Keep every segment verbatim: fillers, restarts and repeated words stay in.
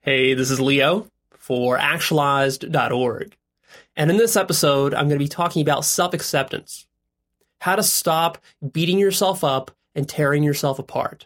Hey, this is Leo for actualized dot org. And in this episode, I'm going to be talking about self-acceptance. How to stop beating yourself up and tearing yourself apart.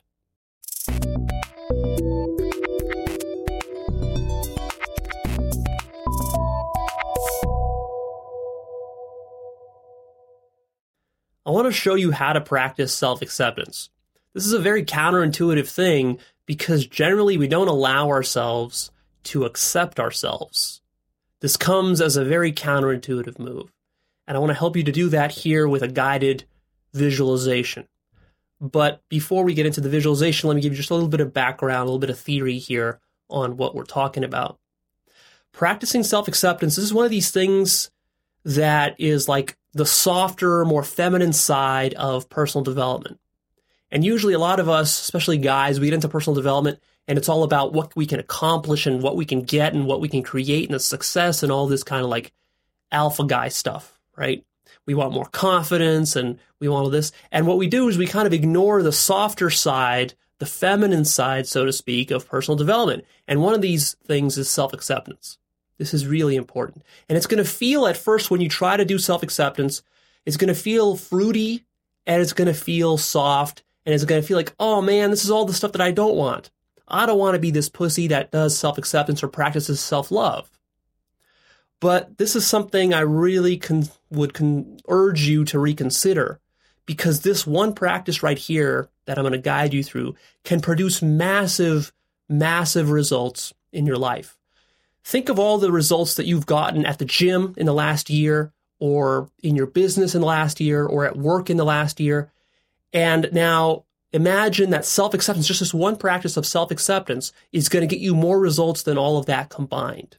I want to show you how to practice self-acceptance. This is a very counterintuitive thing because generally we don't allow ourselves to accept ourselves. This comes as a very counterintuitive move. And I want to help you to do that here with a guided visualization. But before we get into the visualization, let me give you just a little bit of background, a little bit of theory here on what we're talking about. Practicing self-acceptance, this is one of these things that is like the softer, more feminine side of personal development. And usually a lot of us, especially guys, we get into personal development and it's all about what we can accomplish and what we can get and what we can create and the success and all this kind of like alpha guy stuff, right? We want more confidence and we want all this. And what we do is we kind of ignore the softer side, the feminine side, so to speak, of personal development. And one of these things is self-acceptance. This is really important. And it's going to feel at first when you try to do self-acceptance, it's going to feel fruity and it's going to feel soft. And it's going to feel like, oh man, this is all the stuff that I don't want. I don't want to be this pussy that does self-acceptance or practices self-love. But this is something I really con- would con- urge you to reconsider, because this one practice right here that I'm going to guide you through can produce massive, massive results in your life. Think of all the results that you've gotten at the gym in the last year, or in your business in the last year, or at work in the last year. And now imagine that self-acceptance, just this one practice of self-acceptance, is going to get you more results than all of that combined.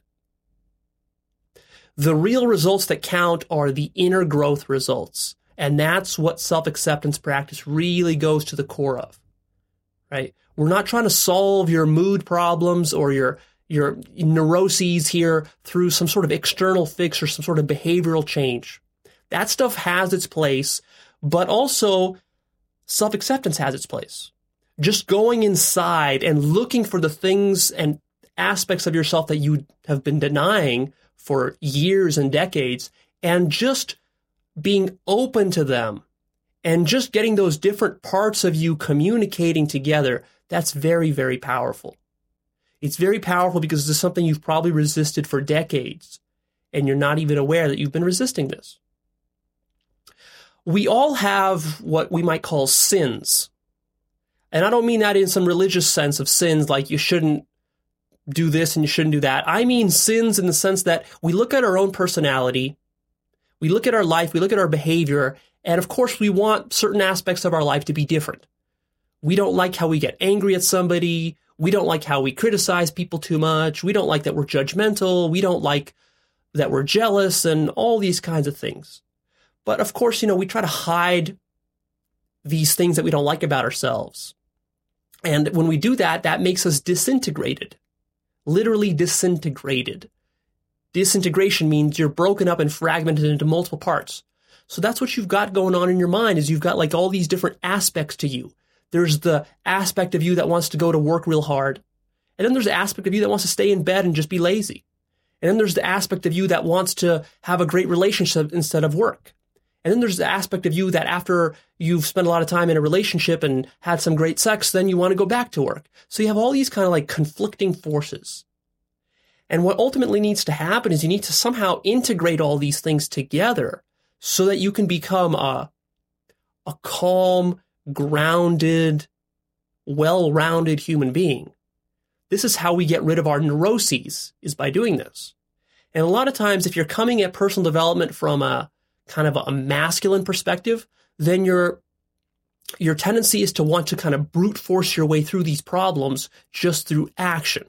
The real results that count are the inner growth results. And that's what self-acceptance practice really goes to the core of, right? We're not trying to solve your mood problems or your, your neuroses here through some sort of external fix or some sort of behavioral change. That stuff has its place, but also self-acceptance has its place. Just going inside and looking for the things and aspects of yourself that you have been denying for years and decades, and just being open to them and just getting those different parts of you communicating together, that's very, very powerful. It's very powerful because this is something you've probably resisted for decades, and you're not even aware that you've been resisting this. We all have what we might call sins. And I don't mean that in some religious sense of sins, like you shouldn't do this and you shouldn't do that. I mean sins in the sense that we look at our own personality, we look at our life, we look at our behavior, and of course we want certain aspects of our life to be different. We don't like how we get angry at somebody. We don't like how we criticize people too much. We don't like that we're judgmental. We don't like that we're jealous and all these kinds of things. But of course, you know, we try to hide these things that we don't like about ourselves. And when we do that, that makes us disintegrated, literally disintegrated. Disintegration means you're broken up and fragmented into multiple parts. So that's what you've got going on in your mind, is you've got like all these different aspects to you. There's the aspect of you that wants to go to work real hard. And then there's the aspect of you that wants to stay in bed and just be lazy. And then there's the aspect of you that wants to have a great relationship instead of work. And then there's the aspect of you that after you've spent a lot of time in a relationship and had some great sex, then you want to go back to work. So you have all these kind of like conflicting forces. And what ultimately needs to happen is you need to somehow integrate all these things together so that you can become a, a calm, grounded, well-rounded human being. This is how we get rid of our neuroses, is by doing this. And a lot of times, if you're coming at personal development from a kind of a masculine perspective, then your your tendency is to want to kind of brute force your way through these problems just through action.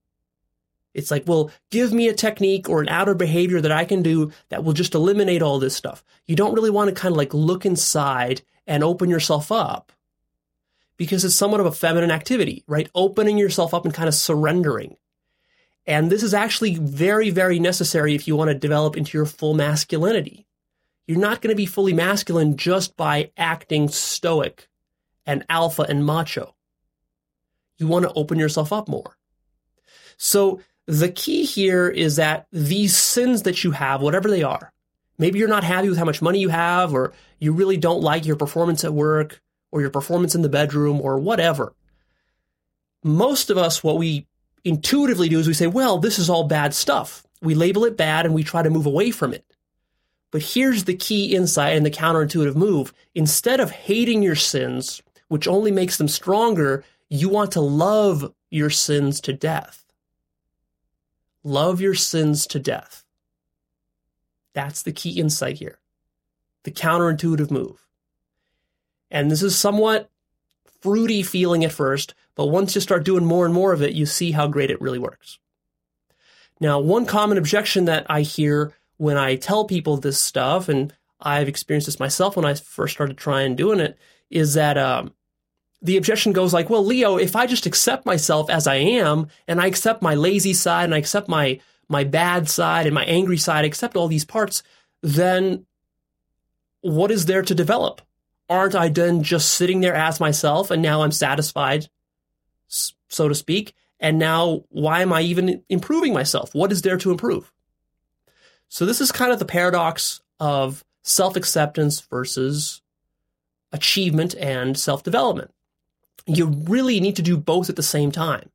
It's like, well, give me a technique or an outer behavior that I can do that will just eliminate all this stuff. You don't really want to kind of like look inside and open yourself up, because it's somewhat of a feminine activity, right? Opening yourself up and kind of surrendering. And this is actually very, very necessary if you want to develop into your full masculinity. You're not going to be fully masculine just by acting stoic and alpha and macho. You want to open yourself up more. So the key here is that these sins that you have, whatever they are, maybe you're not happy with how much money you have, or you really don't like your performance at work, or your performance in the bedroom, or whatever. Most of us, what we intuitively do is we say, well, this is all bad stuff. We label it bad and we try to move away from it. But here's the key insight and the counterintuitive move. Instead of hating your sins, which only makes them stronger, you want to love your sins to death. Love your sins to death. That's the key insight here. The counterintuitive move. And this is somewhat fruity feeling at first, but once you start doing more and more of it, you see how great it really works. Now, one common objection that I hear when I tell people this stuff, and I've experienced this myself when I first started trying doing it, is that um, the objection goes like, well, Leo, if I just accept myself as I am, and I accept my lazy side, and I accept my my bad side and my angry side, I accept all these parts, then what is there to develop? Aren't I then just sitting there as myself, and now I'm satisfied, so to speak? And now why am I even improving myself? What is there to improve? So this is kind of the paradox of self-acceptance versus achievement and self-development. You really need to do both at the same time.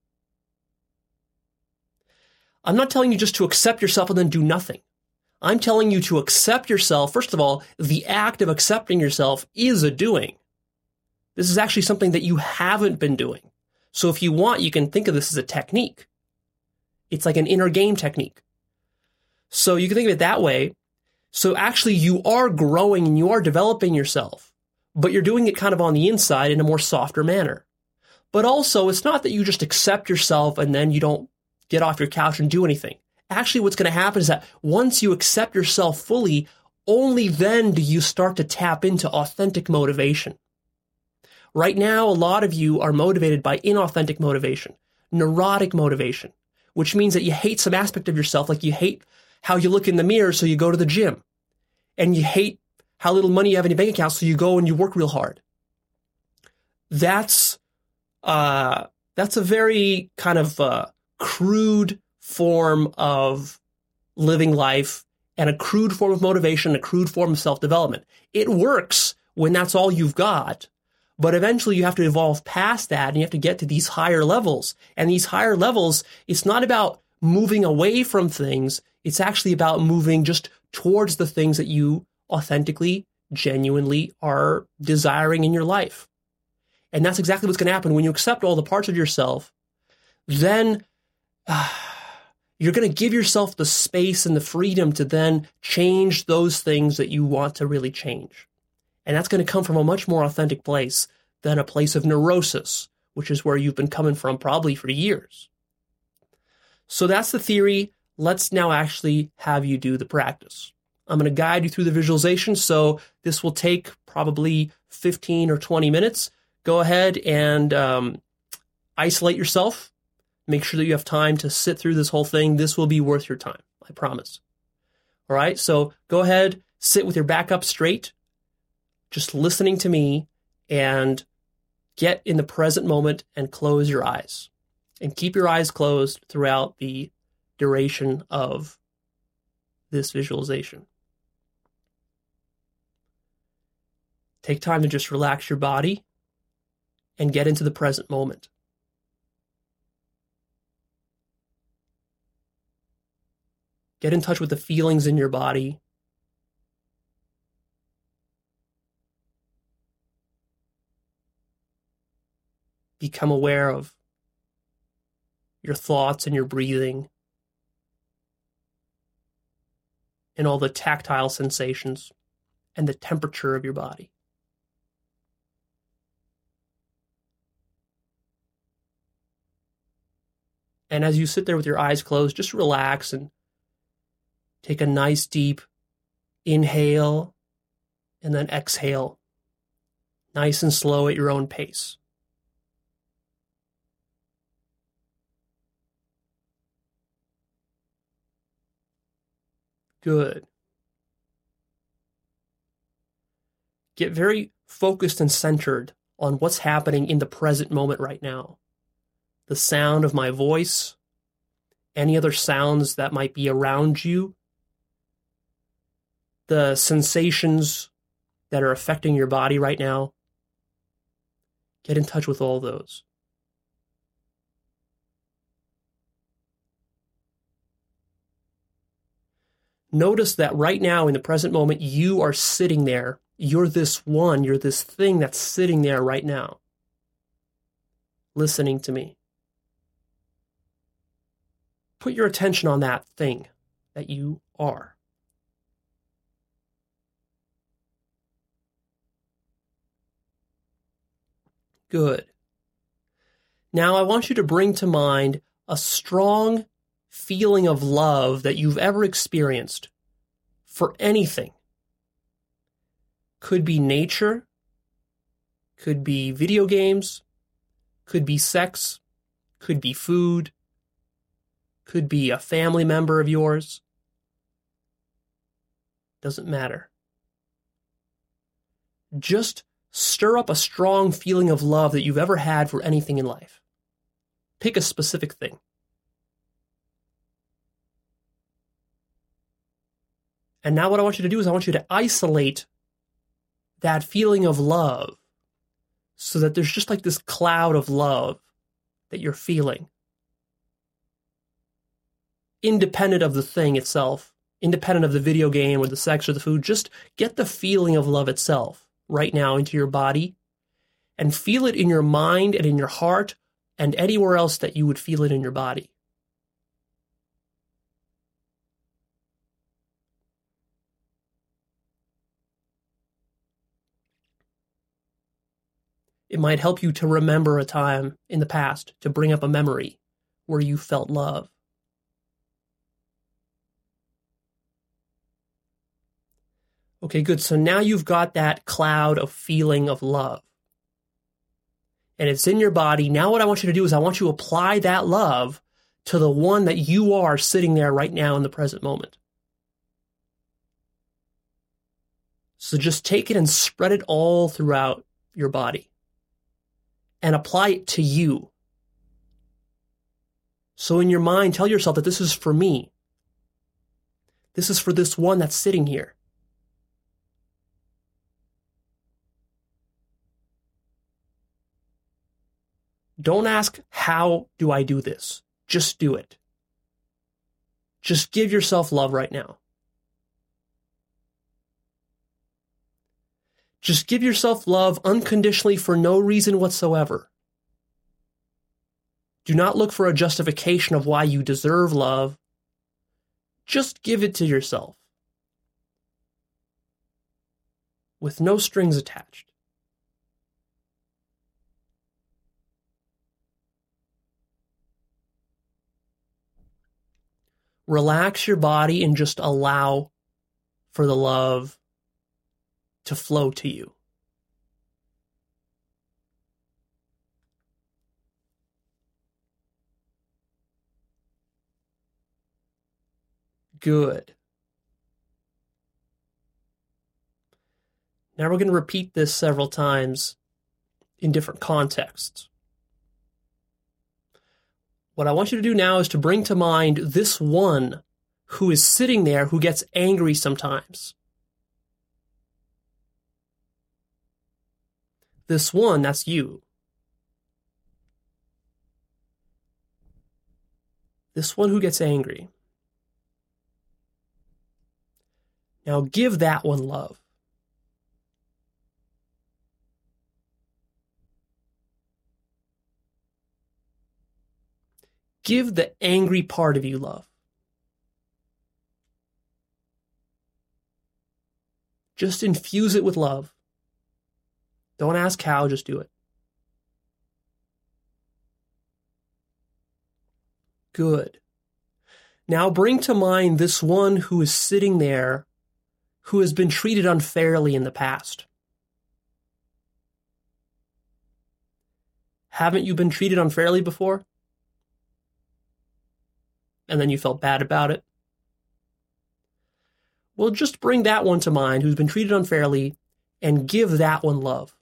I'm not telling you just to accept yourself and then do nothing. I'm telling you to accept yourself. First of all, the act of accepting yourself is a doing. This is actually something that you haven't been doing. So if you want, you can think of this as a technique. It's like an inner game technique. So you can think of it that way. So actually you are growing and you are developing yourself, but you're doing it kind of on the inside in a more softer manner. But also it's not that you just accept yourself and then you don't get off your couch and do anything. Actually, what's going to happen is that once you accept yourself fully, only then do you start to tap into authentic motivation. Right now, a lot of you are motivated by inauthentic motivation, neurotic motivation, which means that you hate some aspect of yourself, like you hate how you look in the mirror, so you go to the gym. And you hate how little money you have in your bank account, so you go and you work real hard. That's uh, that's a very kind of uh, crude form of living life, and a crude form of motivation, a crude form of self-development. It works when that's all you've got, but eventually you have to evolve past that and you have to get to these higher levels. And these higher levels, it's not about moving away from things. It's actually about moving just towards the things that you authentically, genuinely are desiring in your life. And that's exactly what's going to happen when you accept all the parts of yourself. Then uh, you're going to give yourself the space and the freedom to then change those things that you want to really change. And that's going to come from a much more authentic place than a place of neurosis, which is where you've been coming from probably for years. So that's the theory. Let's now actually have you do the practice. I'm going to guide you through the visualization. So this will take probably fifteen or twenty minutes. Go ahead and um, isolate yourself. Make sure that you have time to sit through this whole thing. This will be worth your time, I promise. All right, so go ahead, sit with your back up straight, just listening to me, and get in the present moment and close your eyes. And keep your eyes closed throughout the duration of this visualization. Take time to just relax your body and get into the present moment. Get in touch with the feelings in your body. Become aware of your thoughts and your breathing and all the tactile sensations and the temperature of your body. And as you sit there with your eyes closed, just relax and take a nice deep inhale and then exhale, nice and slow at your own pace. Good. Get very focused and centered on what's happening in the present moment right now. The sound of my voice, any other sounds that might be around you, the sensations that are affecting your body right now. Get in touch with all those. Notice that right now in the present moment, you are sitting there. You're this one, you're this thing that's sitting there right now, listening to me. Put your attention on that thing that you are. Good. Now I want you to bring to mind a strong feeling of love that you've ever experienced for anything. Could be nature, could be video games, could be sex, could be food, could be a family member of yours. Doesn't matter. Just stir up a strong feeling of love that you've ever had for anything in life. Pick a specific thing. And now what I want you to do is I want you to isolate that feeling of love so that there's just like this cloud of love that you're feeling. Independent of the thing itself, independent of the video game or the sex or the food, just get the feeling of love itself right now into your body and feel it in your mind and in your heart and anywhere else that you would feel it in your body. It might help you to remember a time in the past, to bring up a memory where you felt love. Okay, good. So now you've got that cloud of feeling of love. And it's in your body. Now what I want you to do is I want you to apply that love to the one that you are sitting there right now in the present moment. So just take it and spread it all throughout your body. And apply it to you. So in your mind, tell yourself that this is for me. This is for this one that's sitting here. Don't ask, how do I do this? Just do it. Just give yourself love right now. Just give yourself love unconditionally for no reason whatsoever. Do not look for a justification of why you deserve love. Just give it to yourself. With no strings attached. Relax your body and just allow for the love to flow to you. Good. Now we're going to repeat this several times in different contexts. What I want you to do now is to bring to mind this one who is sitting there who gets angry sometimes. This one, that's you. This one who gets angry. Now give that one love. Give the angry part of you love. Just infuse it with love. Don't ask how, just do it. Good. Now bring to mind this one who is sitting there who has been treated unfairly in the past. Haven't you been treated unfairly before? And then you felt bad about it? Well, just bring that one to mind who's been treated unfairly and give that one love.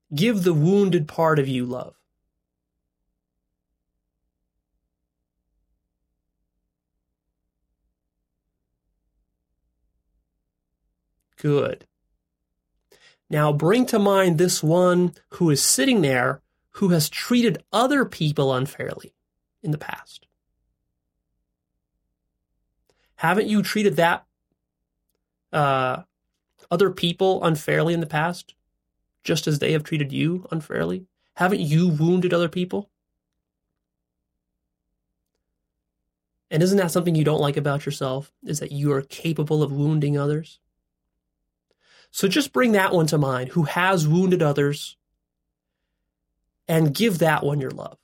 Give the wounded part of you love. Good. Now bring to mind this one who is sitting there who has treated other people unfairly in the past. Haven't you treated that uh, other people unfairly in the past, just as they have treated you unfairly? Haven't you wounded other people? And isn't that something you don't like about yourself, is that you are capable of wounding others? So just bring that one to mind, who has wounded others, and give that one your love.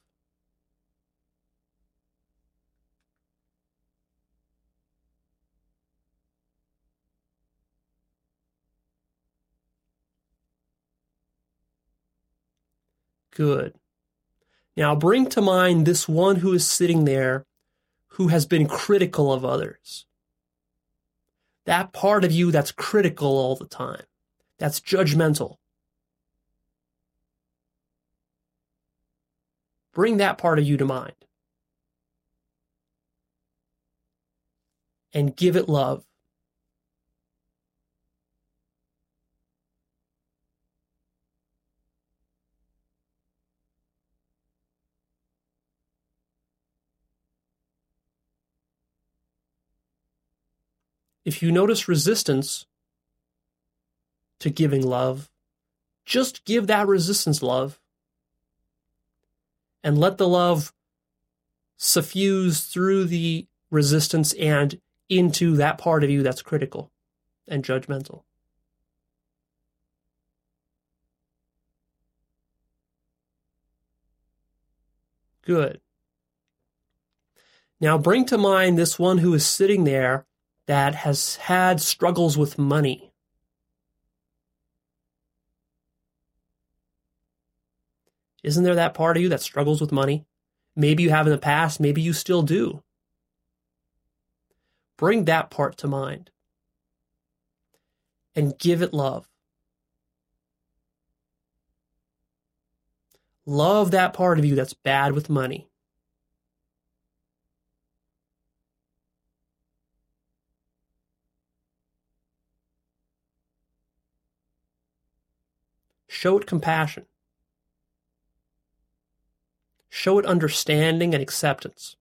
Good. Now bring to mind this one who is sitting there who has been critical of others. That part of you that's critical all the time, that's judgmental. Bring that part of you to mind. And give it love. If you notice resistance to giving love, just give that resistance love and let the love suffuse through the resistance and into that part of you that's critical and judgmental. Good. Now bring to mind this one who is sitting there that has had struggles with money. Isn't there that part of you that struggles with money? Maybe you have in the past, maybe you still do. Bring that part to mind and give it love. Love that part of you that's bad with money. Show it compassion. Show it understanding and acceptance.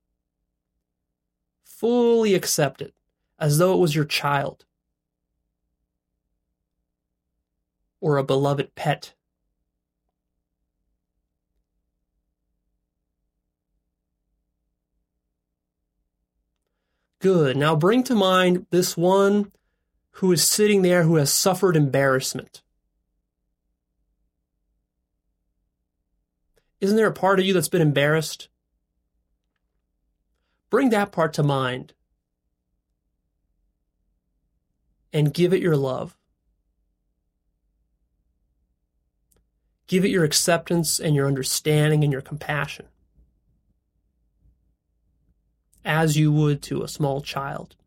Fully accept it as though it was your child or a beloved pet. Good. Now bring to mind this one who is sitting there who has suffered embarrassment. Isn't there a part of you that's been embarrassed? Bring that part to mind and give it your love. Give it your acceptance and your understanding and your compassion, as you would to a small child.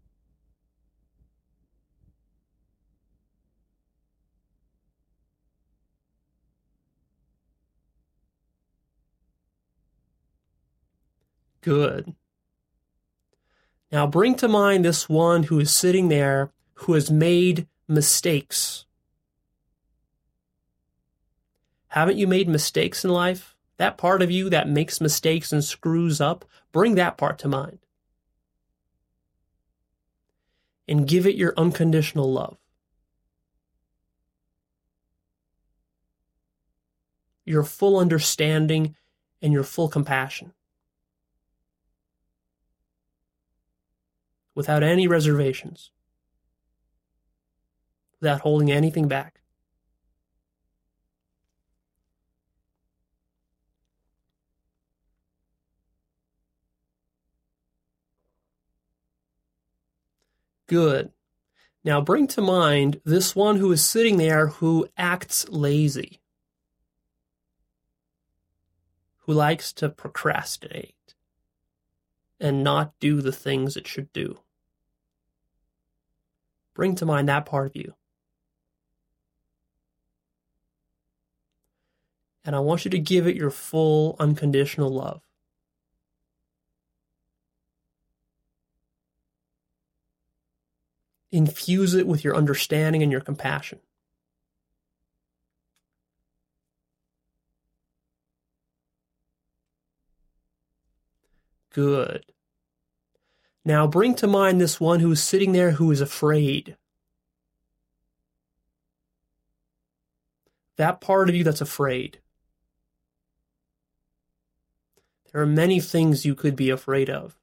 Good. Now bring to mind this one who is sitting there who has made mistakes. Haven't you made mistakes in life? That part of you that makes mistakes and screws up, bring that part to mind. And give it your unconditional love. Your full understanding and your full compassion. Without any reservations. Without holding anything back. Good. Now bring to mind this one who is sitting there who acts lazy, who likes to procrastinate and not do the things it should do. Bring to mind that part of you. And I want you to give it your full unconditional love. Infuse it with your understanding and your compassion. Good. Now bring to mind this one who is sitting there who is afraid. That part of you that's afraid. There are many things you could be afraid of.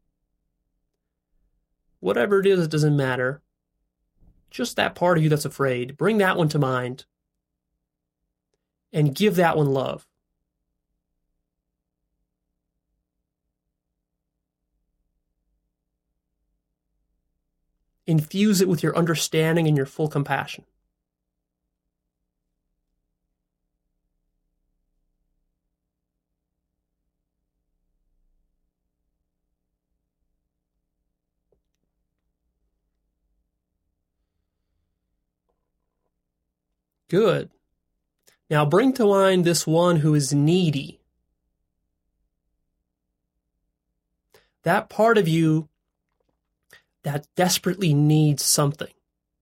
Whatever it is, it doesn't matter. Just that part of you that's afraid. Bring that one to mind. And give that one love. Infuse it with your understanding and your full compassion. Good. Now bring to mind this one who is needy. That part of you that desperately needs something.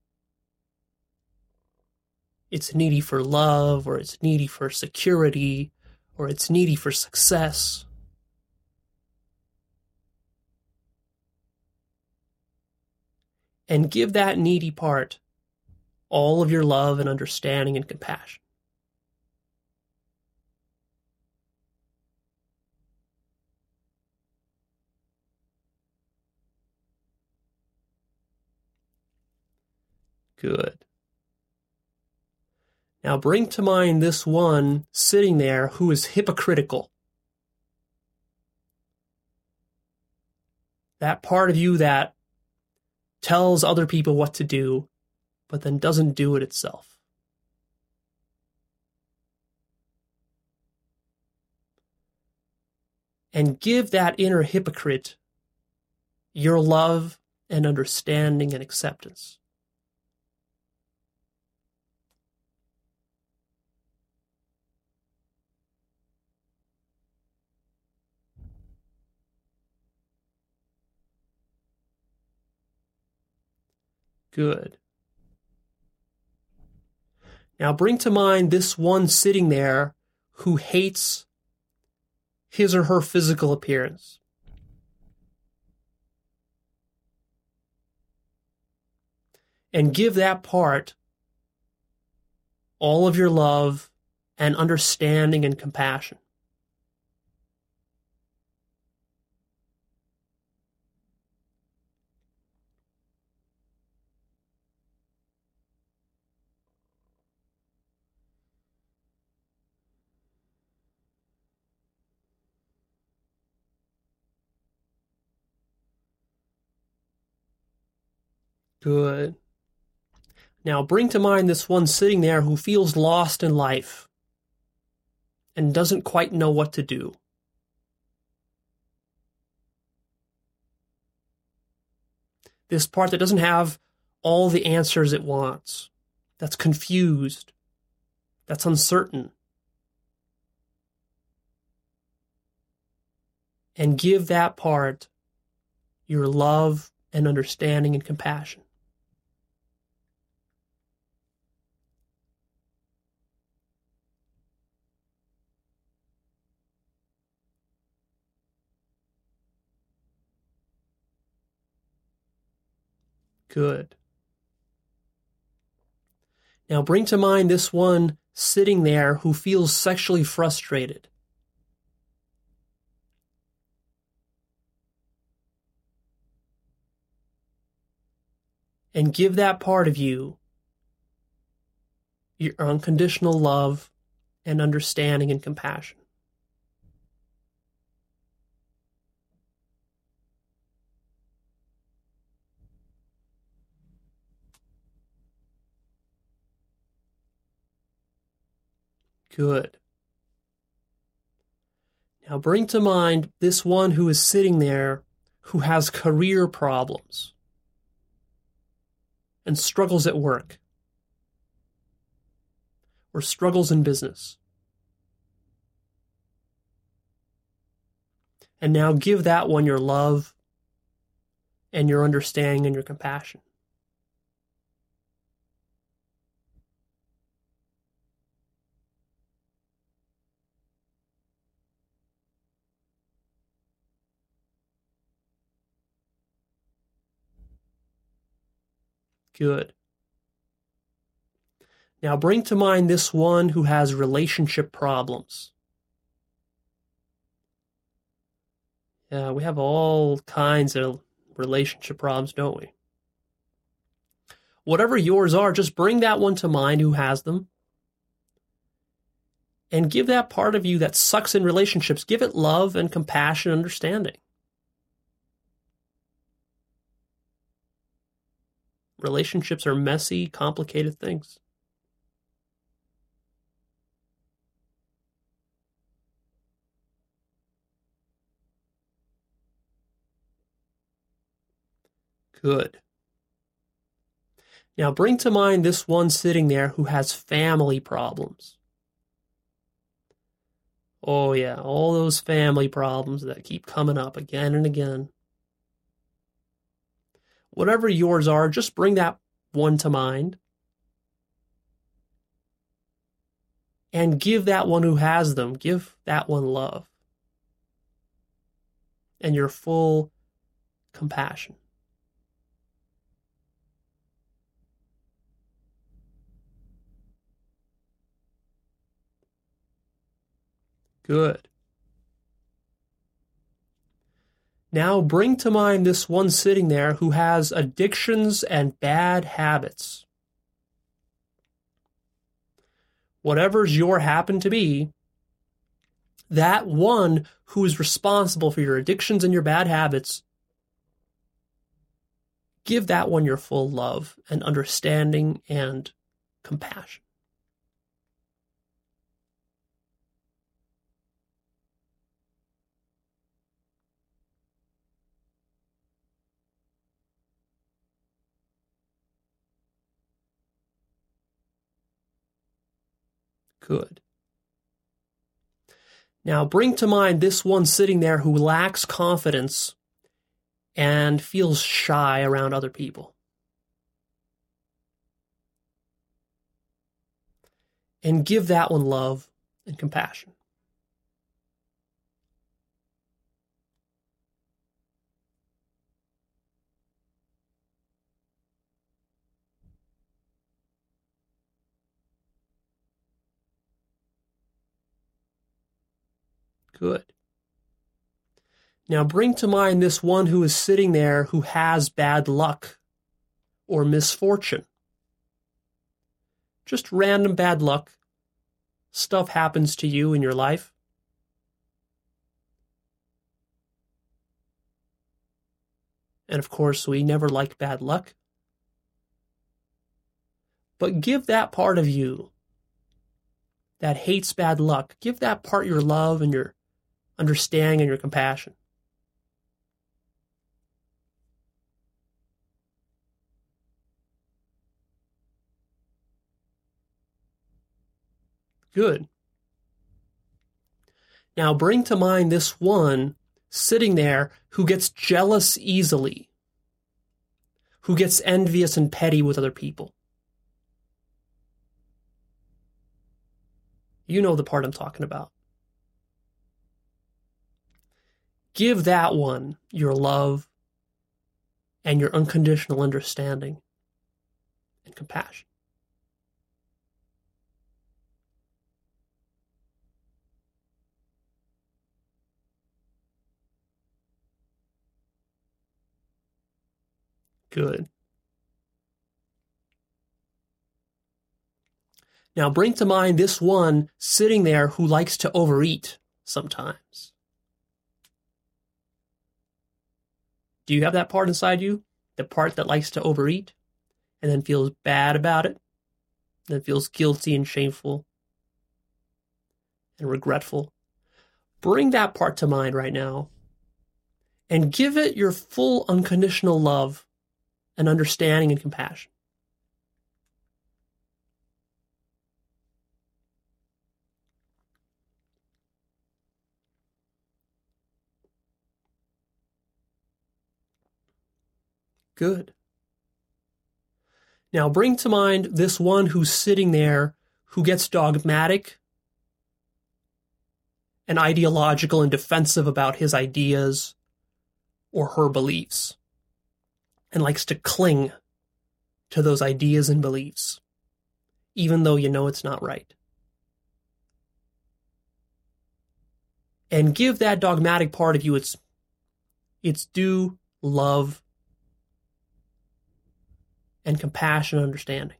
It's needy for love, or it's needy for security, or it's needy for success. And give that needy part all of your love and understanding and compassion. Good. Now bring to mind this one sitting there who is hypocritical. That part of you that tells other people what to do, but then doesn't do it itself. And give that inner hypocrite your love and understanding and acceptance. Good. Now bring to mind this one sitting there who hates his or her physical appearance. And give that part all of your love and understanding and compassion. Good. Now bring to mind this one sitting there who feels lost in life and doesn't quite know what to do. This part that doesn't have all the answers it wants, that's confused, that's uncertain. And give that part your love and understanding and compassion. Good. Now bring to mind this one sitting there who feels sexually frustrated. And give that part of you your unconditional love and understanding and compassion. Good. Now bring to mind this one who is sitting there who has career problems and struggles at work or struggles in business. And now give that one your love and your understanding and your compassion. Good. Now bring to mind this one who has relationship problems. Yeah, we have all kinds of relationship problems, don't we? Whatever yours are, just bring that one to mind who has them. And give that part of you that sucks in relationships, give it love and compassion and understanding. Relationships are messy, complicated things. Good. Now bring to mind this one sitting there who has family problems. Oh yeah, all those family problems that keep coming up again and again. Whatever yours are, just bring that one to mind. And give that one who has them, give that one love. And your full compassion. Good. Now bring to mind this one sitting there who has addictions and bad habits. Whatever's your happen to be, that one who is responsible for your addictions and your bad habits, give that one your full love and understanding and compassion. Good. Now bring to mind this one sitting there who lacks confidence and feels shy around other people. And give that one love and compassion. Good. Now bring to mind this one who is sitting there who has bad luck or misfortune. Just random bad luck. Stuff happens to you in your life. And of course, we never like bad luck. But give that part of you that hates bad luck, give that part your love and your understanding and your compassion. Good. Now bring to mind this one sitting there who gets jealous easily, who gets envious and petty with other people. You know the part I'm talking about. Give that one your love and your unconditional understanding and compassion. Good. Now bring to mind this one sitting there who likes to overeat sometimes. Do you have that part inside you? The part that likes to overeat and then feels bad about it, then feels guilty and shameful and regretful? Bring that part to mind right now and give it your full unconditional love and understanding and compassion. Good. Now bring to mind this one who's sitting there who gets dogmatic and ideological and defensive about his ideas or her beliefs and likes to cling to those ideas and beliefs, even though you know it's not right. And give that dogmatic part of you its, its due love and compassion and understanding.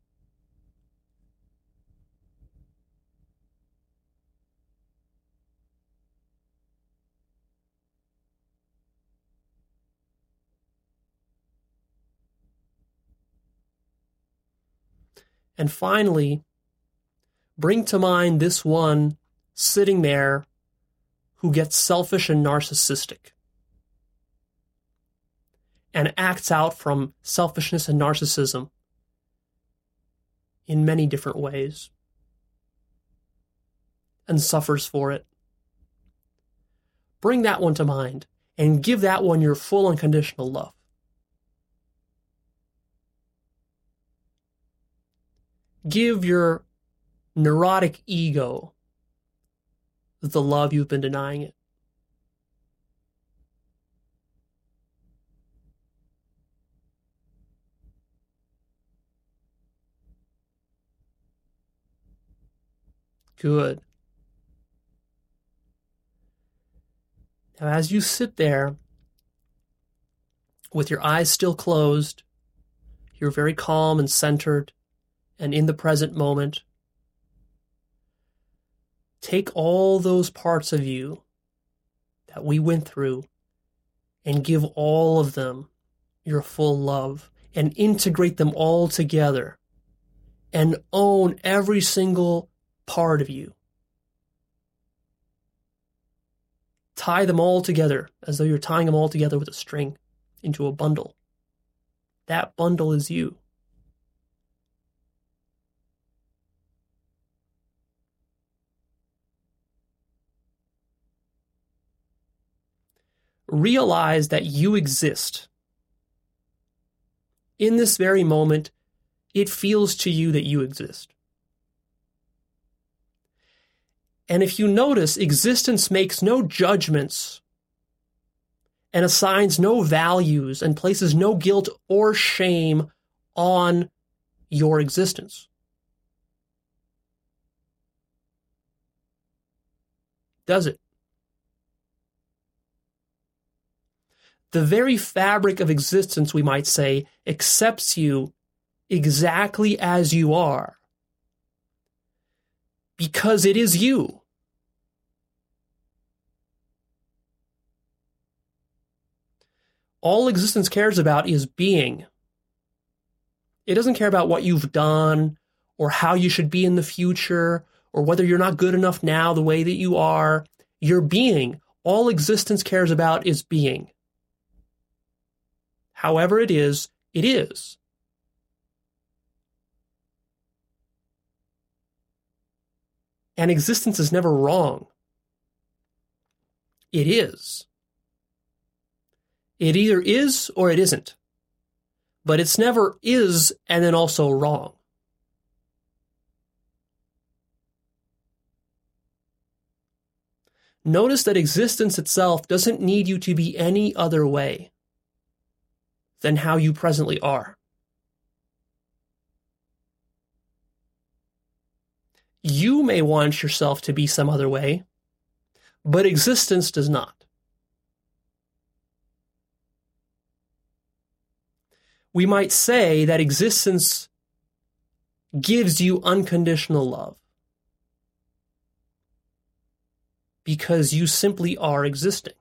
And finally, bring to mind this one sitting there who gets selfish and narcissistic and acts out from selfishness and narcissism in many different ways and suffers for it. Bring that one to mind and give that one your full unconditional love. Give your neurotic ego the love you've been denying it. Good. Now, as you sit there with your eyes still closed, you're very calm and centered and in the present moment, take all those parts of you that we went through and give all of them your full love and integrate them all together and own every single part of you. Tie them all together as though you're tying them all together with a string into a bundle. That bundle is you. Realize that you exist. In this very moment, it feels to you that you exist. And if you notice, existence makes no judgments and assigns no values and places no guilt or shame on your existence. Does it? The very fabric of existence, we might say, accepts you exactly as you are because it is you. All existence cares about is being. It doesn't care about what you've done or how you should be in the future or whether you're not good enough now the way that you are. You're being. All existence cares about is being. However it is, it is. And existence is never wrong. It is. It either is or it isn't. But it's never is and then also wrong. Notice that existence itself doesn't need you to be any other way than how you presently are. You may want yourself to be some other way, but existence does not. We might say that existence gives you unconditional love because you simply are existing.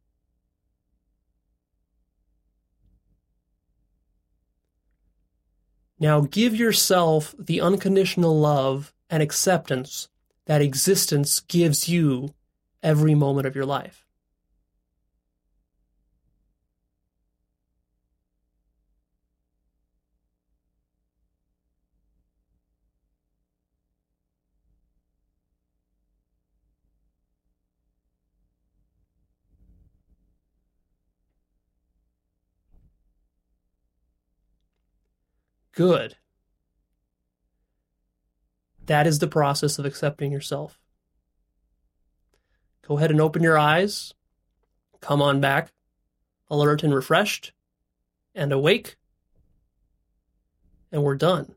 Now give yourself the unconditional love and acceptance that existence gives you every moment of your life. Good. That is the process of accepting yourself. Go ahead and open your eyes. Come on back, alert and refreshed, and awake. And we're done.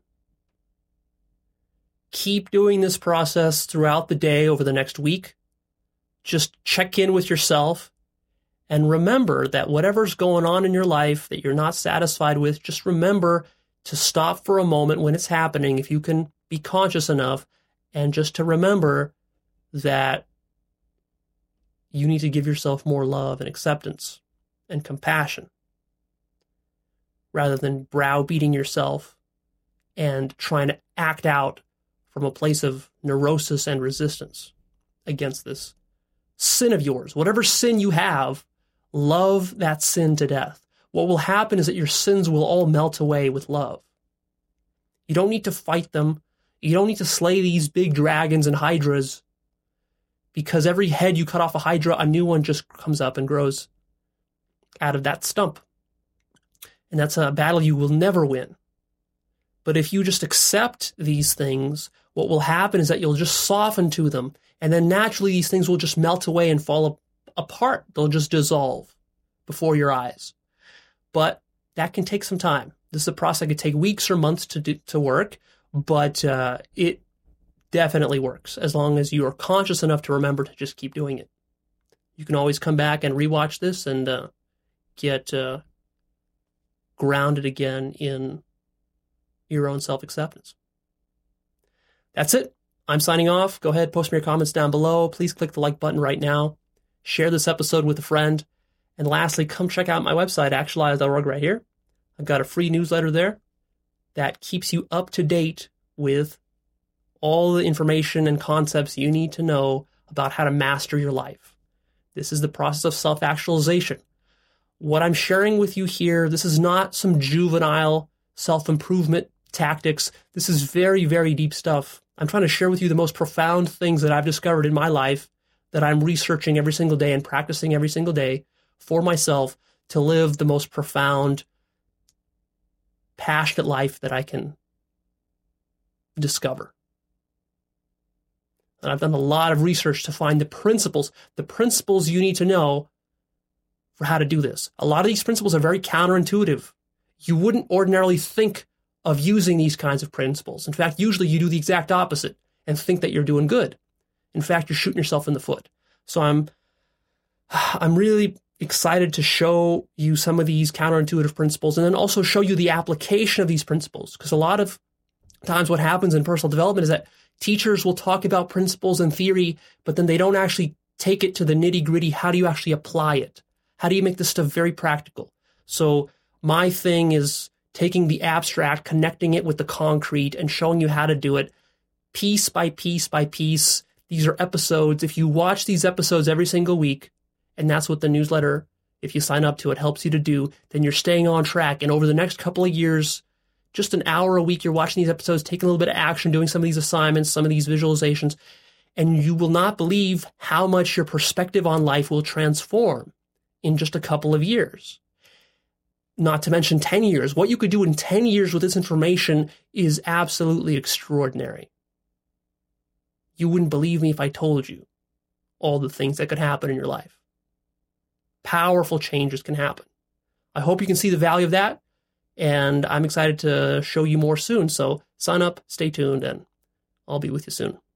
Keep doing this process throughout the day over the next week. Just check in with yourself and remember that whatever's going on in your life that you're not satisfied with, just remember to stop for a moment when it's happening, if you can be conscious enough, and just to remember that you need to give yourself more love and acceptance and compassion rather than browbeating yourself and trying to act out from a place of neurosis and resistance against this sin of yours. Whatever sin you have, love that sin to death. What will happen is that your sins will all melt away with love. You don't need to fight them. You don't need to slay these big dragons and hydras, because every head you cut off a hydra, a new one just comes up and grows out of that stump. And that's a battle you will never win. But if you just accept these things, what will happen is that you'll just soften to them. And then naturally these things will just melt away and fall apart. They'll just dissolve before your eyes. But that can take some time. This is a process that could take weeks or months to do, to work, but uh, it definitely works as long as you are conscious enough to remember to just keep doing it. You can always come back and rewatch this and uh, get uh, grounded again in your own self-acceptance. That's it. I'm signing off. Go ahead, post me your comments down below. Please click the like button right now. Share this episode with a friend. And lastly, come check out my website, actualize dot org, right here. I've got a free newsletter there that keeps you up to date with all the information and concepts you need to know about how to master your life. This is the process of self-actualization. What I'm sharing with you here, this is not some juvenile self-improvement tactics. This is very, very deep stuff. I'm trying to share with you the most profound things that I've discovered in my life that I'm researching every single day and practicing every single day for myself to live the most profound, passionate life that I can discover. And I've done a lot of research to find the principles, the principles you need to know for how to do this. A lot of these principles are very counterintuitive. You wouldn't ordinarily think of using these kinds of principles. In fact, usually you do the exact opposite and think that you're doing good. In fact, you're shooting yourself in the foot. So I'm, I'm really excited to show you some of these counterintuitive principles and then also show you the application of these principles. Because a lot of times what happens in personal development is that teachers will talk about principles and theory, but then they don't actually take it to the nitty gritty. How do you actually apply it? How do you make this stuff very practical? So my thing is taking the abstract, connecting it with the concrete, and showing you how to do it piece by piece by piece. These are episodes. If you watch these episodes every single week, and that's what the newsletter, if you sign up to it, helps you to do, then you're staying on track. And over the next couple of years, just an hour a week, you're watching these episodes, taking a little bit of action, doing some of these assignments, some of these visualizations, and you will not believe how much your perspective on life will transform in just a couple of years. Not to mention ten years. What you could do in ten years with this information is absolutely extraordinary. You wouldn't believe me if I told you all the things that could happen in your life. Powerful changes can happen. I hope you can see the value of that, and I'm excited to show you more soon. So sign up, stay tuned, and I'll be with you soon.